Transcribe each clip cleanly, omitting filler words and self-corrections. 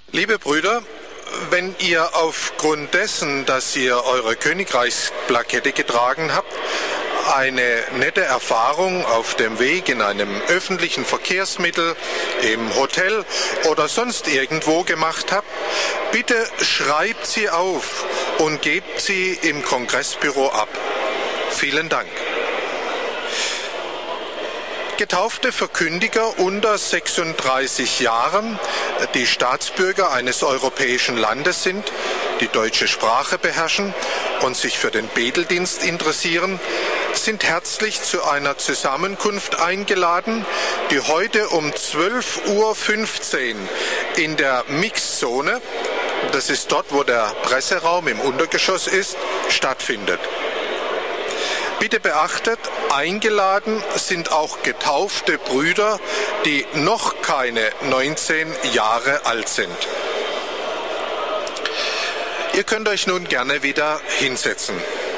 Liebe Brüder, wenn ihr aufgrund dessen, dass ihr eure Königreichsplakette getragen habt, eine nette Erfahrung auf dem Weg in einem öffentlichen Verkehrsmittel, im Hotel oder sonst irgendwo gemacht habt, bitte schreibt sie auf und gebt sie im Kongressbüro ab. Vielen Dank. Getaufte Verkündiger unter 36 Jahren, die Staatsbürger eines europäischen Landes sind, die deutsche Sprache beherrschen und sich für den Beteldienst interessieren, sind herzlich zu einer Zusammenkunft eingeladen, die heute um 12:15 Uhr in der Mixzone, das ist dort, wo der Presseraum im Untergeschoss ist, stattfindet. Bitte beachtet, eingeladen sind auch getaufte Brüder, die noch keine 19 Jahre alt sind. Ihr könnt euch nun gerne wieder hinsetzen.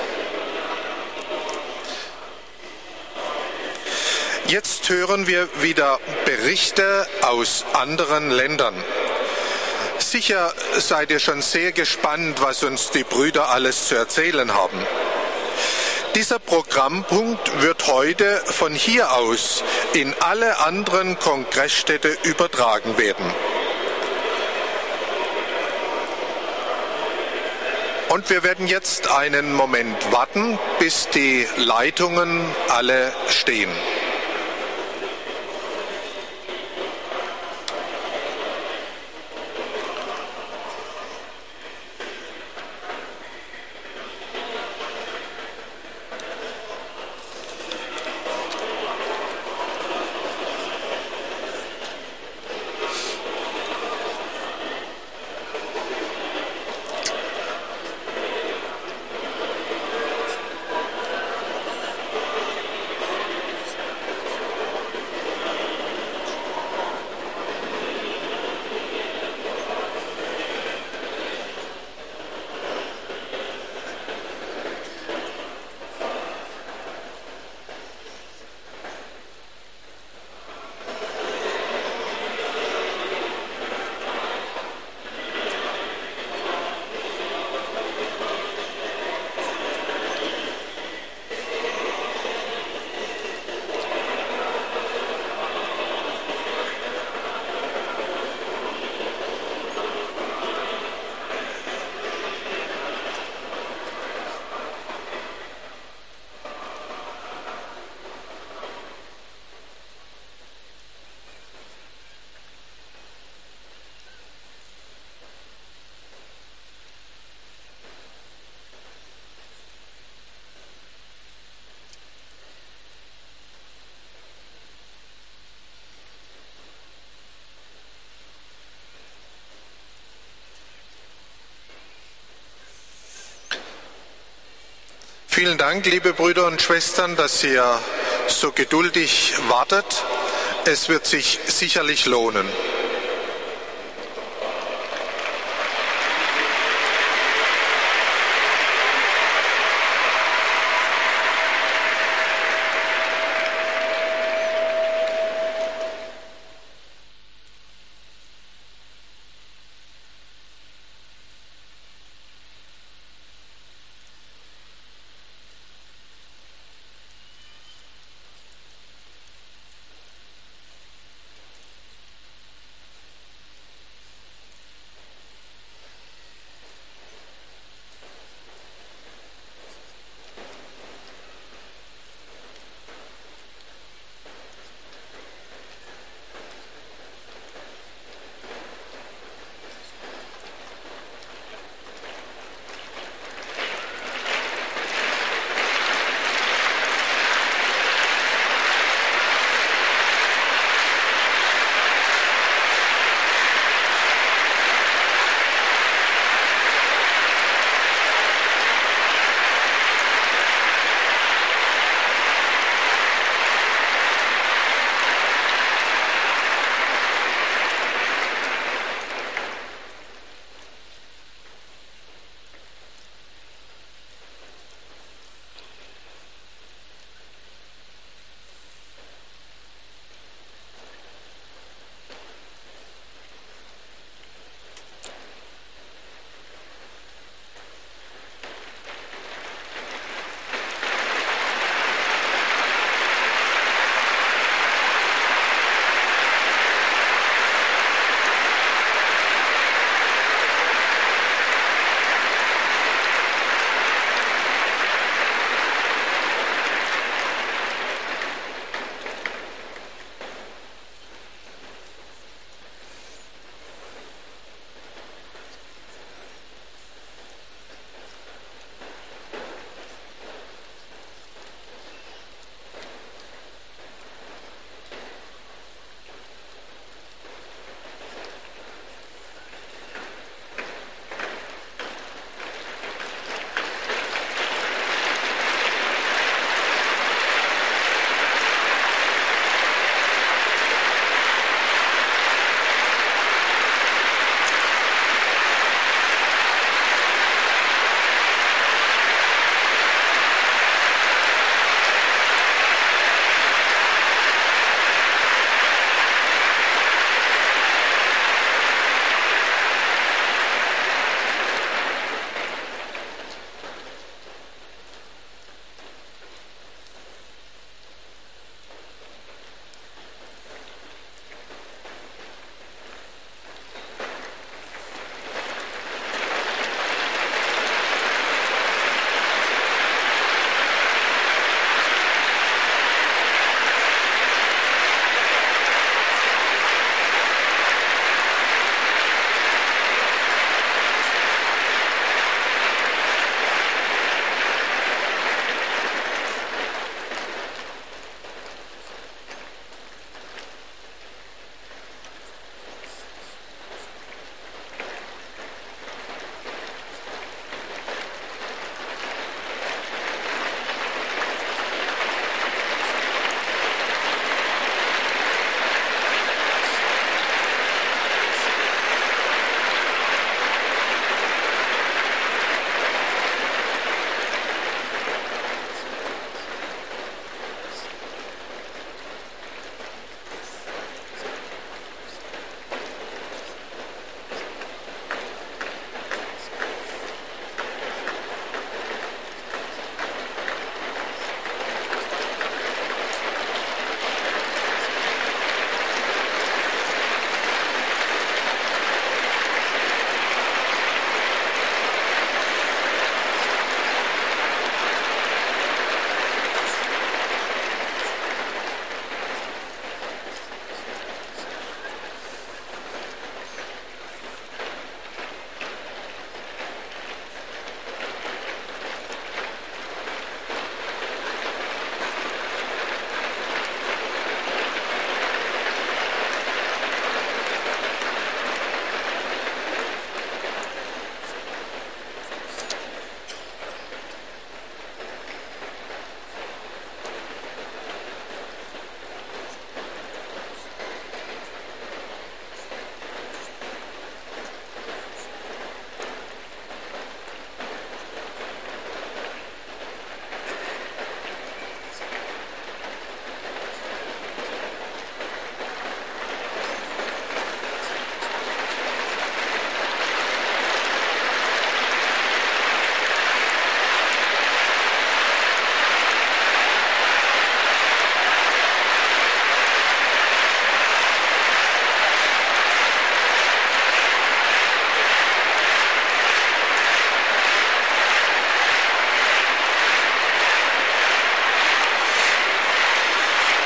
Jetzt hören wir wieder Berichte aus anderen Ländern. Sicher seid ihr schon sehr gespannt, was uns die Brüder alles zu erzählen haben. Dieser Programmpunkt wird heute von hier aus in alle anderen Kongressstädte übertragen werden. Und wir werden jetzt einen Moment warten, bis die Leitungen alle stehen. Vielen Dank, liebe Brüder und Schwestern, dass ihr so geduldig wartet. Es wird sich sicherlich lohnen.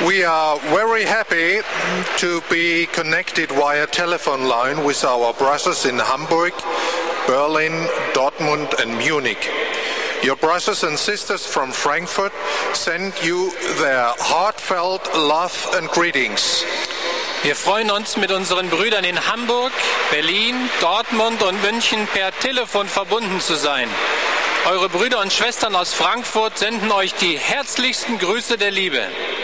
We are very happy to be connected via telephone line with our brothers in Hamburg, Berlin, Dortmund and Munich. Your brothers and sisters from Frankfurt send you their heartfelt love and greetings. Wir freuen uns, mit unseren Brüdern in Hamburg, Berlin, Dortmund und München per Telefon verbunden zu sein. Eure Brüder und Schwestern aus Frankfurt senden euch die herzlichsten Grüße der Liebe.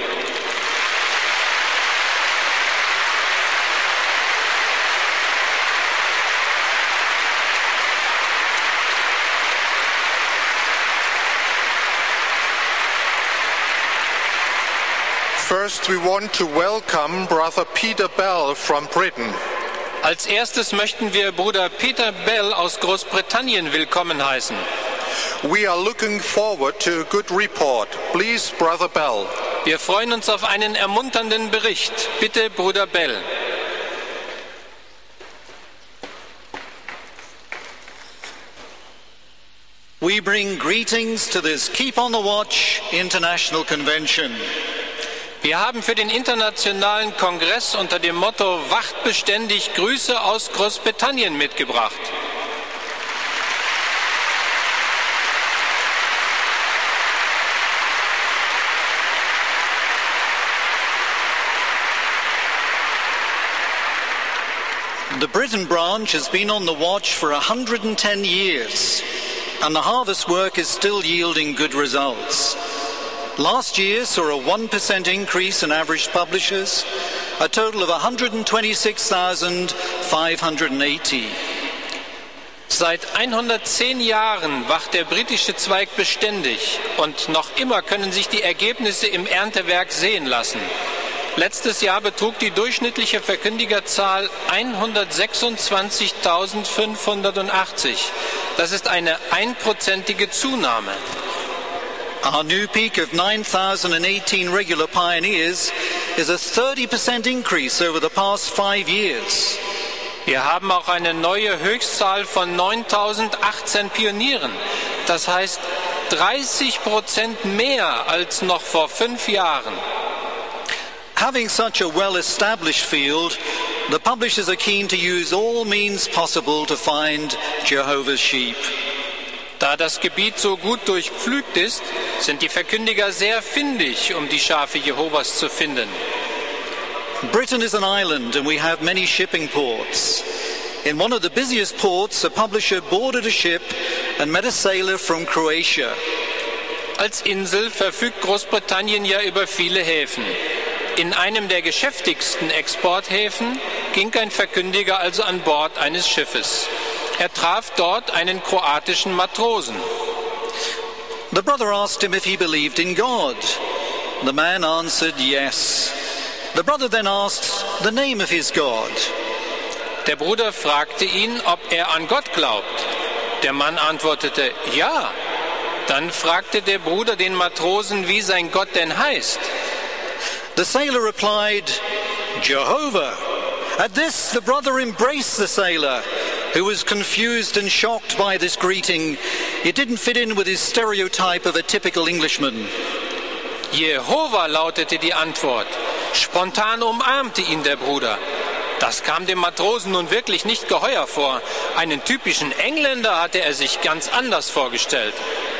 First, we want to welcome Brother Peter Bell from Britain. Als erstes möchten wir Bruder Peter Bell aus Großbritannien willkommen heißen. We are looking forward to a good report. Please, Brother Bell. Wir freuen uns auf einen ermunternden Bericht. Bitte, Bruder Bell. We bring greetings to this Keep on the Watch International Convention. Wir haben für den Internationalen Kongress unter dem Motto Wacht beständig Grüße aus Großbritannien mitgebracht. The Britain branch has been on the watch for 110 years, and the harvest work is still yielding good results. Last year saw a 1% increase in average publishers, a total of 126,580. Seit 110 Jahren wacht der britische Zweig beständig und noch immer können sich die Ergebnisse im Erntewerk sehen lassen. Letztes Jahr betrug die durchschnittliche Verkündigerzahl 126.580. Das ist eine 1%ige Zunahme. Our new peak of 9,018 regular pioneers is a 30% increase over the past 5 years. Wir haben auch eine neue Höchstzahl von 9.018 Pionieren. Das heißt 30% mehr als noch vor 5 Jahren. Having such a well-established field, the publishers are keen to use all means possible to find Jehovah's sheep. Da das Gebiet so gut durchpflügt ist, sind die Verkündiger sehr findig, um die Schafe Jehovas zu finden. Britain is an island and we have many shipping ports. In one of the busiest ports, a publisher boarded a ship and met a sailor from Croatia. Als Insel verfügt Großbritannien ja über viele Häfen. In einem der geschäftigsten Exporthäfen ging ein Verkündiger also an Bord eines Schiffes. Er traf dort einen kroatischen Matrosen. The brother asked him if he believed in God. The man answered yes. The brother then asked the name of his God. Der Bruder fragte ihn, ob er an Gott glaubt. Der Mann antwortete, ja. Dann fragte der Bruder den Matrosen, wie sein Gott denn heißt. The sailor replied, Jehovah. At this, the brother embraced the sailor, who was confused and shocked by this greeting. It didn't fit in with his stereotype of a typical Englishman. Jehova lautete die Antwort. Spontan umarmte ihn der Bruder. Das kam dem Matrosen nun wirklich nicht geheuer vor. Einen typischen Engländer hatte er sich ganz anders vorgestellt.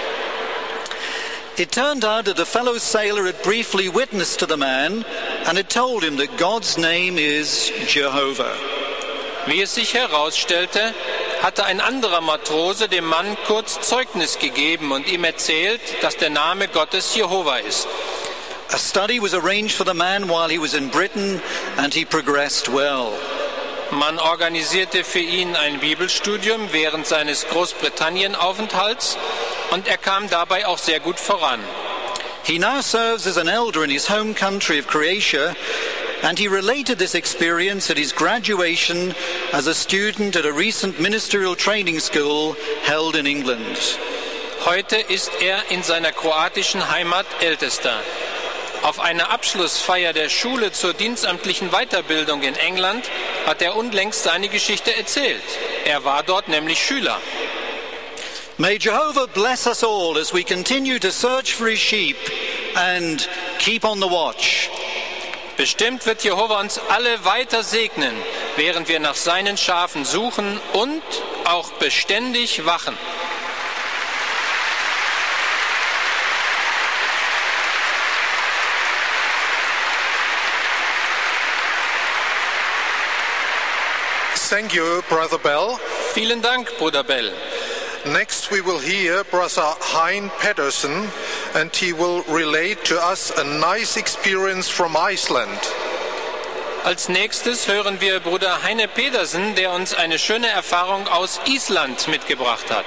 It turned out that a fellow sailor had briefly witnessed to the man and had told him that God's name is Jehovah. Wie es sich herausstellte, hatte ein anderer Matrose dem Mann kurz Zeugnis gegeben und ihm erzählt, dass der Name Gottes Jehova ist. A study was arranged for the man while he was in Britain and he progressed well. Man organisierte für ihn ein Bibelstudium während seines Großbritannien-Aufenthalts und er kam dabei auch sehr gut voran. He now serves as an elder in his home country of Croatia, and he related this experience at his graduation as a student at a recent ministerial training school held in England. Heute ist er in seiner kroatischen Heimat Ältester. Auf einer Abschlussfeier der Schule zur dienstamtlichen Weiterbildung in England hat er unlängst seine Geschichte erzählt. Er war dort nämlich Schüler. May Jehovah bless us all as we continue to search for his sheep and keep on the watch. Bestimmt wird Jehova uns alle weiter segnen, während wir nach seinen Schafen suchen und auch beständig wachen. Thank you, Brother Bell. Vielen Dank, Bruder Bell. Next we will hear Brother Hein Pedersen, and he will relate to us a nice experience from Iceland. Als nächstes hören wir Bruder Heine Pedersen, der uns eine schöne Erfahrung aus Island mitgebracht hat.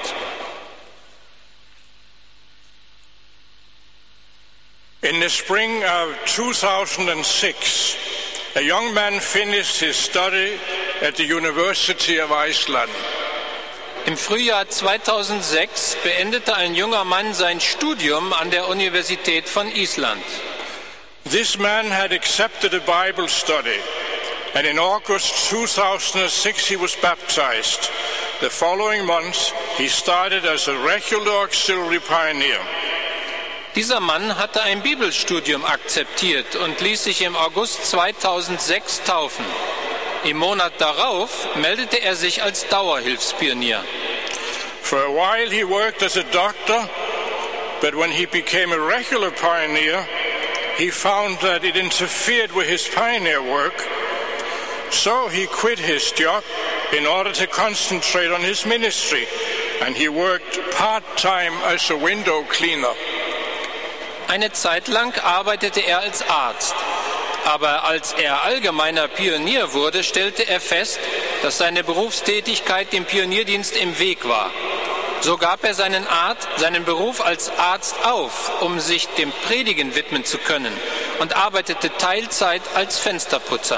In the spring of 2006, a young man finished his study at the University of Iceland. Im Frühjahr 2006 beendete ein junger Mann sein Studium an der Universität von Island. This man had accepted a Bible study, and in August 2006 he was baptized. The following month he started as a regular auxiliary pioneer. Dieser Mann hatte ein Bibelstudium akzeptiert und ließ sich im August 2006 taufen. Im Monat darauf meldete er sich als Dauerhilfspionier. For a while he worked as a doctor, but when he became a regular pioneer, he found that it interfered with his pioneer work, so he quit his job in order to concentrate on his ministry, and he worked part-time as a window cleaner. Eine Zeit lang arbeitete er als Arzt, aber als er allgemeiner Pionier wurde, stellte er fest, dass seine Berufstätigkeit dem Pionierdienst im Weg war. So gab er seinen Beruf als Arzt auf, um sich dem Predigen widmen zu können, und arbeitete Teilzeit als Fensterputzer.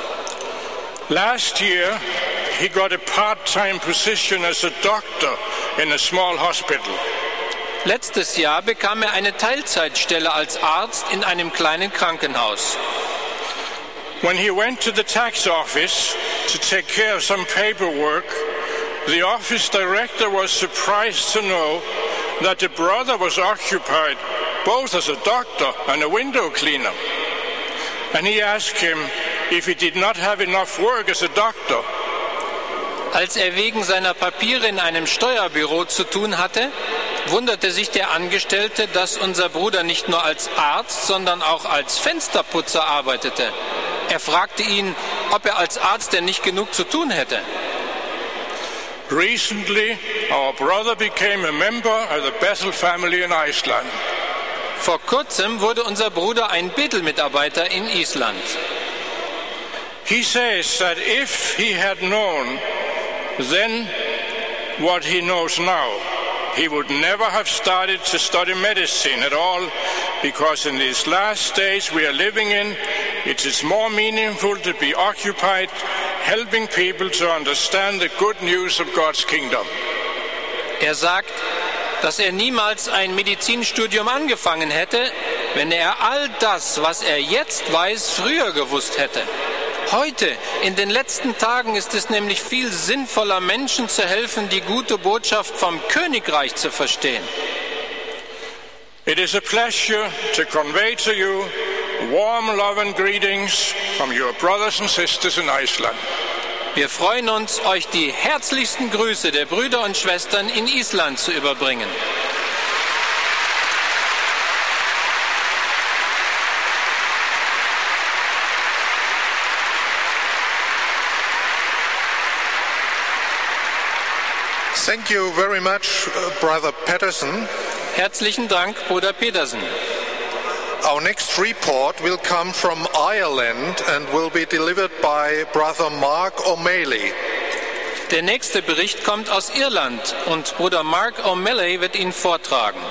Last year, he got a part-time position as a doctor in a small hospital. Letztes Jahr bekam er eine Teilzeitstelle als Arzt in einem kleinen Krankenhaus. When he went to the tax office to take care of some paperwork, the office director was surprised to know that the brother was occupied both as a doctor and a window cleaner. And he asked him if he did not have enough work as a doctor. Als er wegen seiner Papiere in einem Steuerbüro zu tun hatte, wunderte sich der Angestellte, dass unser Bruder nicht nur als Arzt, sondern auch als Fensterputzer arbeitete. Er fragte ihn, ob er als Arzt denn nicht genug zu tun hätte. Recently, our brother became a member of the Bethel family in Iceland. Vor kurzem wurde unser Bruder ein Bethel-Mitarbeiter in Island. He says that if he had known then what he knows now, he would never have started to study medicine at all, because in these last days we are living in, it is more meaningful to be occupied helping people to understand the good news of God's kingdom. Er sagt, dass er niemals ein Medizinstudium angefangen hätte, wenn er all das, was er jetzt weiß, früher gewusst hätte. Heute, in den letzten Tagen, ist es nämlich viel sinnvoller, Menschen zu helfen, die gute Botschaft vom Königreich zu verstehen. It is a pleasure to convey to you warm love and greetings from your brothers and sisters in Iceland. Wir freuen uns, euch die herzlichsten Grüße der Brüder und Schwestern in Island zu überbringen. Thank you very much, Brother Pedersen. Herzlichen Dank, Bruder Pedersen. Our next report will come from Ireland and will be delivered by Brother Mark O'Malley. Der nächste Bericht kommt aus Irland und Bruder Mark O'Malley wird ihn vortragen.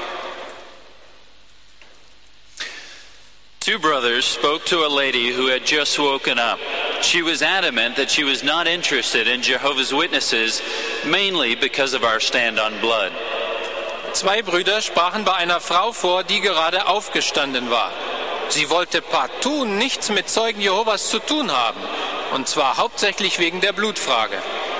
Two brothers spoke to a lady who had just woken up. She was adamant that she was not interested in Jehovah's Witnesses, mainly because of our stand on blood. Zwei Brüder sprachen bei einer Frau vor, die gerade aufgestanden war. Sie wollte partout nichts mit Zeugen Jehovas zu tun haben, und zwar hauptsächlich wegen der Blutfrage.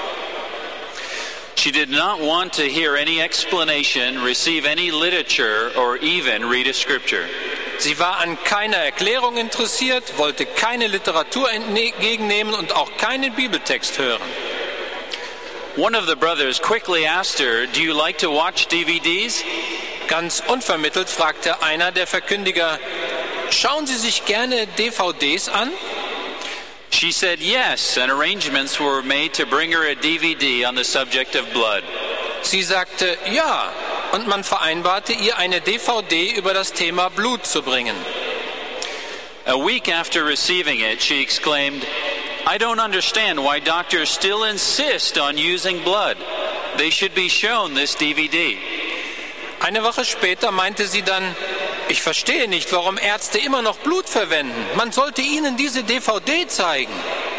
She did not want to hear any explanation, receive any literature, or even read a scripture. Sie war an keiner Erklärung interessiert, wollte keine Literatur entgegennehmen und auch keinen Bibeltext hören. One of the brothers quickly asked her, "Do you like to watch DVDs?" Ganz unvermittelt fragte einer der Verkündiger, schauen Sie sich gerne DVDs an? She said yes, and arrangements were made to bring her a DVD on the subject of blood. Sie sagte ja, und man vereinbarte, ihr eine DVD über das Thema Blut zu bringen. A week after receiving it, she exclaimed, "I don't understand why doctors still insist on using blood. They should be shown this DVD." Eine Woche später meinte sie dann, ich verstehe nicht, warum Ärzte immer noch Blut verwenden. Man sollte ihnen diese DVD zeigen.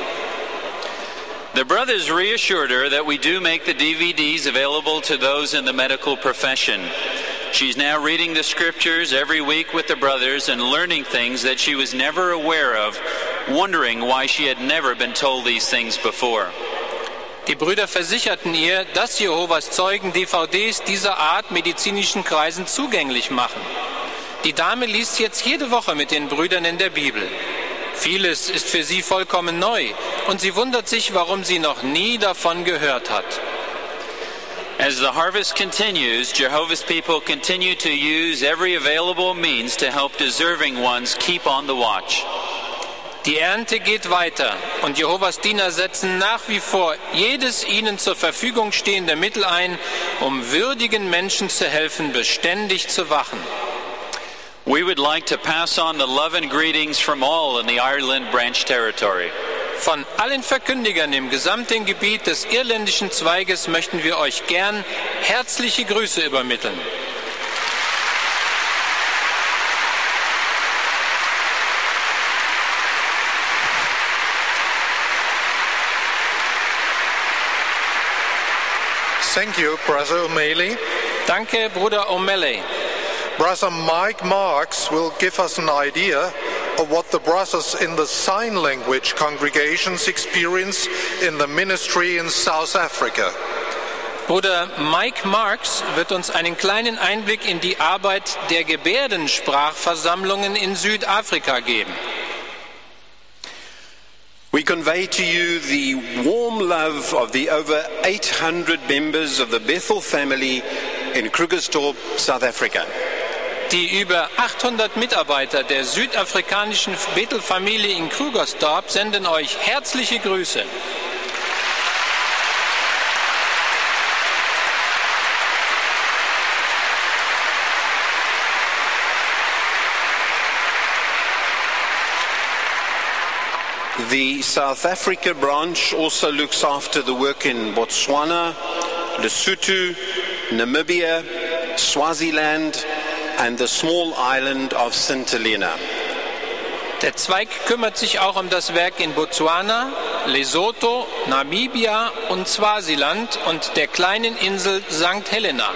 The brothers reassured her that we do make the DVDs available to those in the medical profession. She's now reading the scriptures every week with the brothers and learning things that she was never aware of, wondering why she had never been told these things before. Die Brüder versicherten ihr, dass Jehovas Zeugen DVDs dieser Art medizinischen Kreisen zugänglich machen. Die Dame liest jetzt jede Woche mit den Brüdern in der Bibel. Vieles ist für sie vollkommen neu und sie wundert sich, warum sie noch nie davon gehört hat. As the harvest continues, Jehovah's people continue to use every available means to help deserving ones keep on the watch. Die Ernte geht weiter und Jehovas Diener setzen nach wie vor jedes ihnen zur Verfügung stehende Mittel ein, um würdigen Menschen zu helfen, beständig zu wachen. We would like to pass on the love and greetings from all in the Ireland Branch Territory. Von allen Verkündigern im gesamten Gebiet des irländischen Zweiges möchten wir euch gern herzliche Grüße übermitteln. Thank you, Brother O'Malley. Danke, Bruder O'Malley. Brother Mike Marks will give us an idea of what the brothers in the sign language congregations experience in the ministry in South Africa. Bruder Mike Marks wird uns einen kleinen Einblick in die Arbeit der Gebärdensprachversammlungen in Südafrika geben. We convey to you the warm love of the over 800 members of the Bethel family in Krugersdorp, South Africa. Die über 800 Mitarbeiter der südafrikanischen Bethel-Familie in Krugersdorp senden euch herzliche Grüße. The South Africa branch also looks after the work in Botswana, Lesotho, Namibia, Swaziland and the small island of St. Helena. Der Zweig kümmert sich auch um das Werk in Botswana, Lesotho, Namibia und Swasiland und der kleinen Insel St. Helena.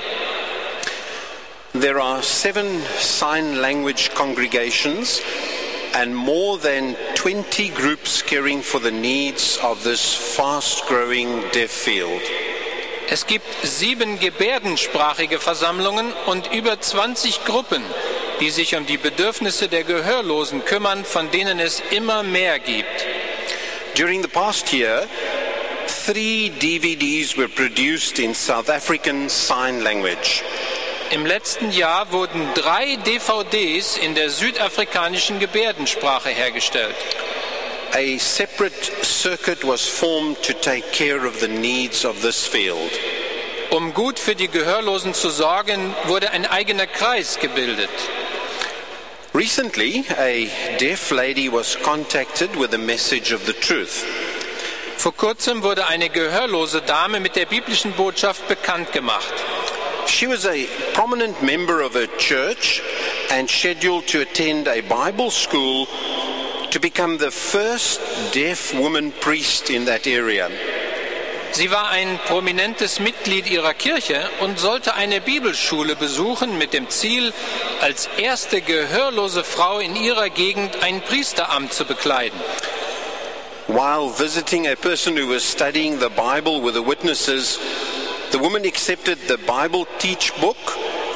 There are 7 sign language congregations and more than 20 groups caring for the needs of this fast-growing deaf field. Es gibt 7 gebärdensprachige Versammlungen und über 20 Gruppen, die sich um die Bedürfnisse der Gehörlosen kümmern, von denen es immer mehr gibt. During the past year, 3 DVDs were produced in South African Sign Language. Im letzten Jahr wurden 3 DVDs in der südafrikanischen Gebärdensprache hergestellt. A separate circuit was formed to take care of the needs of this field. Um gut für die Gehörlosen zu sorgen, wurde ein eigener Kreis gebildet. Recently, a deaf lady was contacted with a message of the truth. Vor kurzem wurde eine gehörlose Dame mit der biblischen Botschaft bekannt gemacht. She was a prominent member of her church and scheduled to attend a Bible school to become the first deaf woman priest in that area. Sie war ein prominentes Mitglied ihrer Kirche und sollte eine Bibelschule besuchen mit dem Ziel, als erste gehörlose Frau in ihrer Gegend ein Priesteramt zu bekleiden. While visiting a person who was studying the Bible with the witnesses, the woman accepted the Bible teach book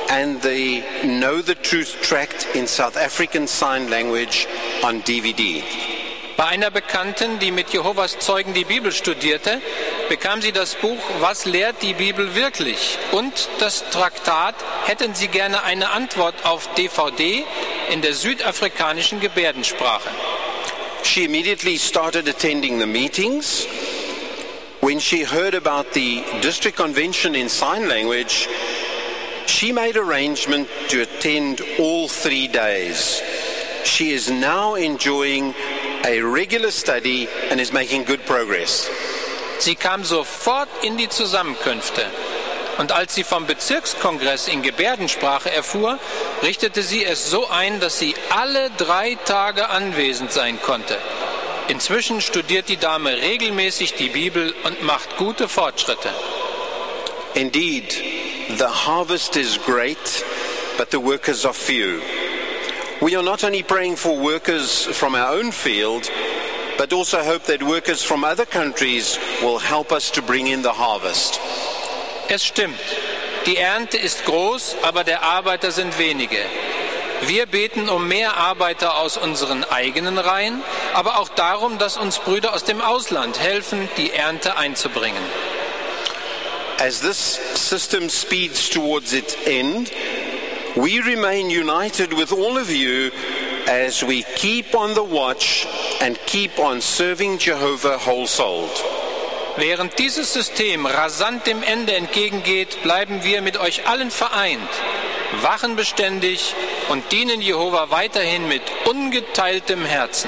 and the Know the Truth tract in South African Sign Language on DVD. Bei einer Bekannten, die mit Jehovas Zeugen die Bibel studierte, bekam sie das Buch Was lehrt die Bibel wirklich? Und das Traktat Hätten Sie gerne eine Antwort auf DVD in der südafrikanischen Gebärdensprache. She immediately started attending the meetings. When she heard about the district convention in sign language, she made arrangement to attend all 3 days. She is now enjoying a regular study and is making good progress. Sie kam sofort in die Zusammenkünfte. Und als sie vom Bezirkskongress in Gebärdensprache erfuhr, richtete sie es so ein, dass sie alle 3 Tage anwesend sein konnte. Inzwischen studiert die Dame regelmäßig die Bibel und macht gute Fortschritte. Indeed, the harvest is great, but the workers are few. We are not only praying for workers from our own field, but also hope that workers from other countries will help us to bring in the harvest. Es stimmt, die Ernte ist groß, aber der Arbeiter sind wenige. Wir beten um mehr Arbeiter aus unseren eigenen Reihen, aber auch darum, dass uns Brüder aus dem Ausland helfen, die Ernte einzubringen. As this system speeds towards its end, we remain united with all of you as we keep on the watch and keep on serving Jehovah whole-souled. Während dieses System rasant dem Ende entgegengeht, bleiben wir mit euch allen vereint, wachen beständig und dienen Jehova weiterhin mit ungeteiltem Herzen.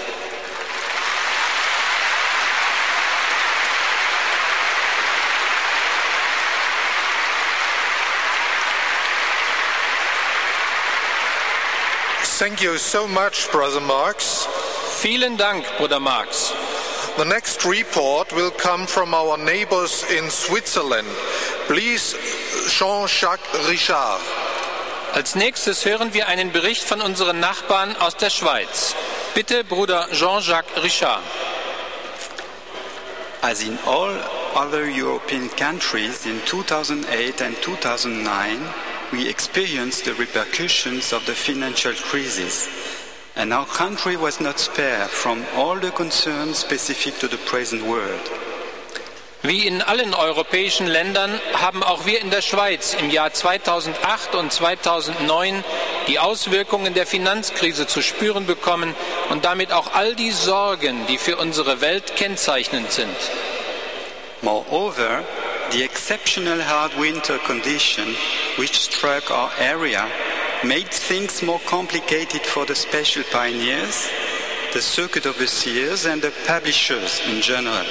Thank you so much, Brother Marx. Vielen Dank, Bruder Marx. The next report will come from our neighbors in Switzerland. Please, Jean-Jacques Richard. Als nächstes hören wir einen Bericht von unseren Nachbarn aus der Schweiz. Bitte, Bruder Jean-Jacques Richard. As in all other European countries in 2008 and 2009, we experienced the repercussions of the financial crisis. And our country was not spared from all the concerns specific to the present world. Wie in allen europäischen Ländern haben auch wir in der Schweiz im Jahr 2008 und 2009 die Auswirkungen der Finanzkrise zu spüren bekommen und damit auch all die Sorgen, die für unsere Welt kennzeichnend sind. Moreover, the exceptional hard winter condition which struck our area made things more complicated for the special pioneers, the circuit overseers and the publishers in general.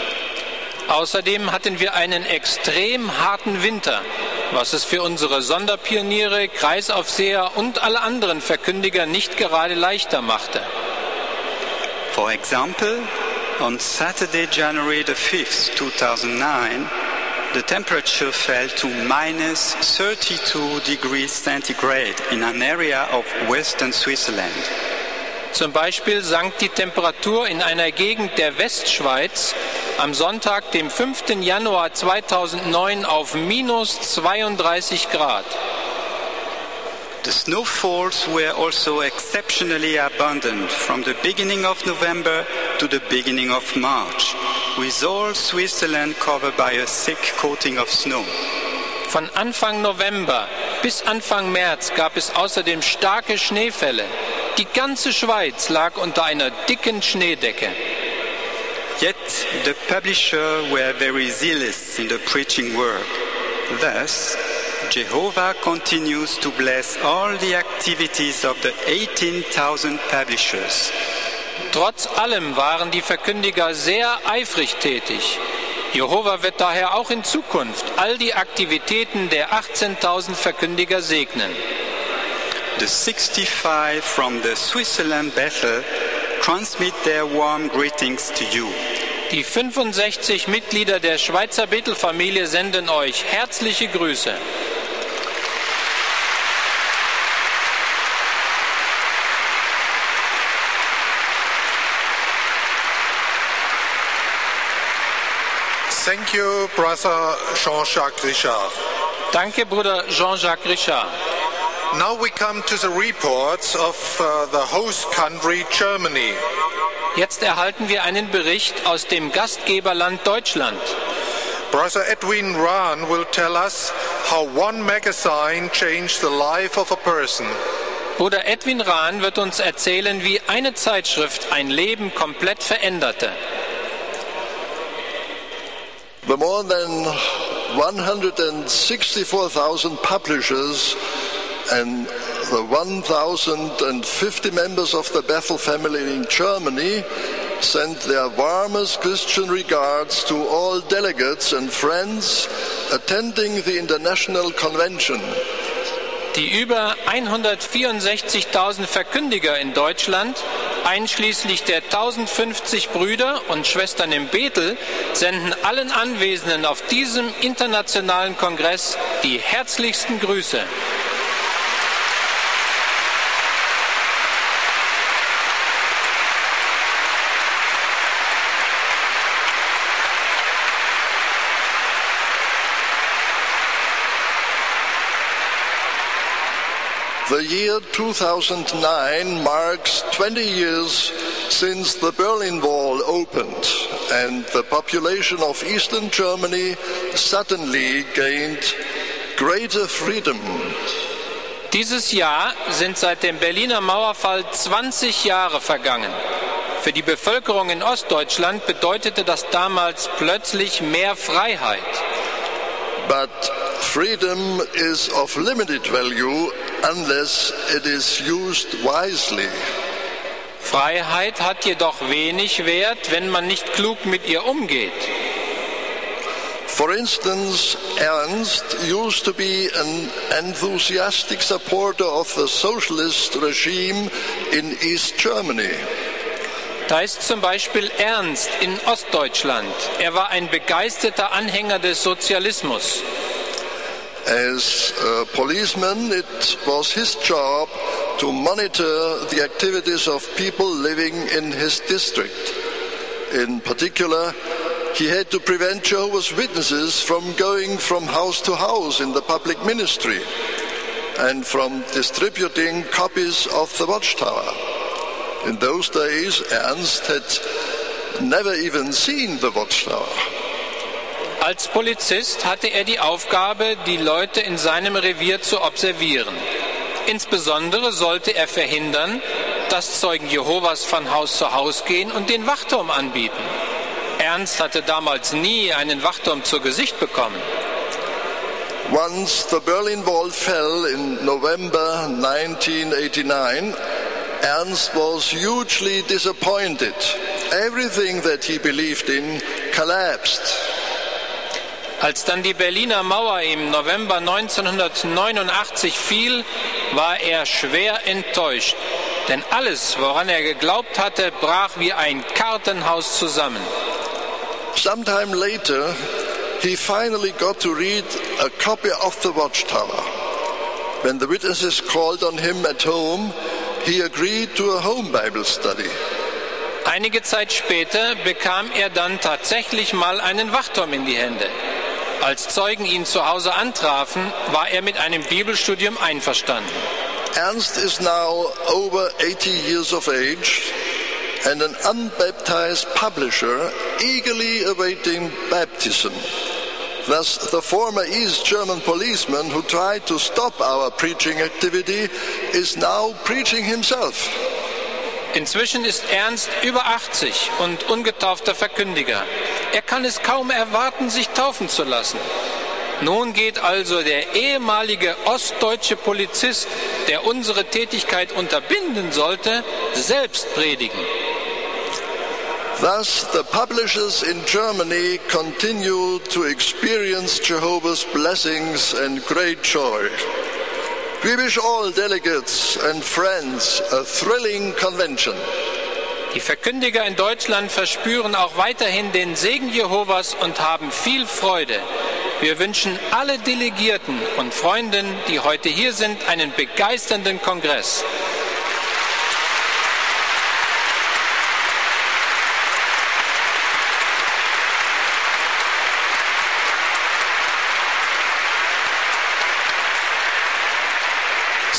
Außerdem hatten wir einen extrem harten Winter, was es für unsere Sonderpioniere, Kreisaufseher und alle anderen Verkündiger nicht gerade leichter machte. For example, on Saturday, January the 5th, 2009, the temperature fell to minus 32 degrees centigrade in an area of western Switzerland. Zum Beispiel sank die Temperatur in einer Gegend der Westschweiz am Sonntag, dem 5. Januar 2009 auf minus 32 Grad. The snowfalls were also exceptionally abundant from the beginning of November to the beginning of March, with all Switzerland covered by a thick coating of snow. Von Anfang November bis Anfang März gab es außerdem starke Schneefälle. Die ganze Schweiz lag unter einer dicken Schneedecke. Yet the publishers were very zealous in the preaching work. Thus, Jehovah continues to bless all the activities of the 18,000 publishers. Trotz allem waren die Verkündiger sehr eifrig tätig. Jehova wird daher auch in Zukunft all die Aktivitäten der 18.000 Verkündiger segnen. The 65 from the Switzerland Bethel transmit their warm greetings to you. Die 65 Mitglieder der Schweizer Bethelfamilie senden euch herzliche Grüße. Thank you, Brother Jean-Jacques Richard. Danke, Bruder Jean-Jacques Richard. Now we come to the reports of the host country, Germany. Jetzt erhalten wir einen Bericht aus dem Gastgeberland Deutschland. Brother Edwin Rahn will tell us how one magazine changed the life of a person. Bruder Edwin Rahn wird uns erzählen, wie eine Zeitschrift ein Leben komplett veränderte. The more than 164,000 publishers and the 1,050 members of the Bethel family in Germany send their warmest Christian regards to all delegates and friends attending the International Convention. Die über 164.000 Verkündiger in Deutschland, einschließlich der 1050 Brüder und Schwestern im Bethel, senden allen Anwesenden auf diesem internationalen Kongress die herzlichsten Grüße. The year 2009 marks 20 years since the Berlin Wall opened and the population of Eastern Germany suddenly gained greater freedom. Dieses Jahr sind seit dem Berliner Mauerfall 20 Jahre vergangen. Für die Bevölkerung in Ostdeutschland bedeutete das damals plötzlich mehr Freiheit. But freedom is of limited value unless it is used wisely. Freiheit hat jedoch wenig Wert, wenn man nicht klug mit ihr umgeht. For instance, Ernst used to be an enthusiastic supporter of the socialist regime in East Germany. Da ist zum Beispiel Ernst in Ostdeutschland. Er war ein begeisterter Anhänger des Sozialismus. As a policeman, it was his job to monitor the activities of people living in his district. In particular, he had to prevent Jehovah's Witnesses from going from house to house in the public ministry and from distributing copies of the Watchtower. In those days, Ernst had never even seen the Watchtower. Als Polizist hatte er die Aufgabe, die Leute in seinem Revier zu observieren. Insbesondere sollte er verhindern, dass Zeugen Jehovas von Haus zu Haus gehen und den Wachturm anbieten. Ernst hatte damals nie einen Wachturm zu Gesicht bekommen. Once the Berlin Wall fell in November 1989, Ernst was hugely disappointed. Everything that he believed in collapsed. Als dann die Berliner Mauer im November 1989 fiel, war er schwer enttäuscht. Denn alles, woran er geglaubt hatte, brach wie ein Kartenhaus zusammen. Sometime later, he finally got to read a copy of the Watchtower. When the witnesses called on him at home, he agreed to a home Bible study. Einige Zeit später bekam er dann tatsächlich mal einen Wachturm in die Hände. Als Zeugen ihn zu Hause antrafen, war er mit einem Bibelstudium einverstanden. Ernst is now over 80 years of age and an unbaptized publisher eagerly awaiting baptism. Thus, the former East German policeman who tried to stop our preaching activity is now preaching himself. Inzwischen ist Ernst über 80 und ungetaufter Verkündiger. Er kann es kaum erwarten, sich taufen zu lassen. Nun geht also der ehemalige ostdeutsche Polizist, der unsere Tätigkeit unterbinden sollte, selbst predigen. Thus, the publishers in Germany continue to experience Jehovah's blessings and great joy. We wish all delegates and friends a thrilling convention. Die Verkündiger in Deutschland verspüren auch weiterhin den Segen Jehovas und haben viel Freude. Wir wünschen alle Delegierten und Freunden, die heute hier sind, einen begeisternden Kongress.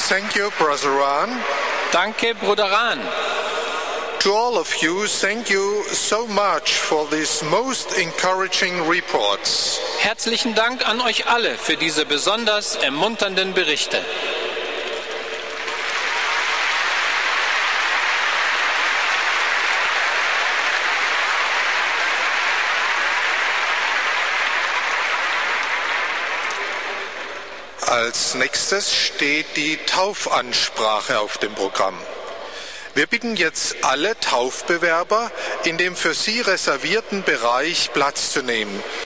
Thank you, Brother Rahn. Danke, Bruder Rahn. To all of you, thank you so much for these most encouraging reports. Herzlichen Dank an euch alle für diese besonders ermunternden Berichte. Als nächstes steht die Taufansprache auf dem Programm. Wir bitten jetzt alle Taufbewerber, in dem für sie reservierten Bereich Platz zu nehmen.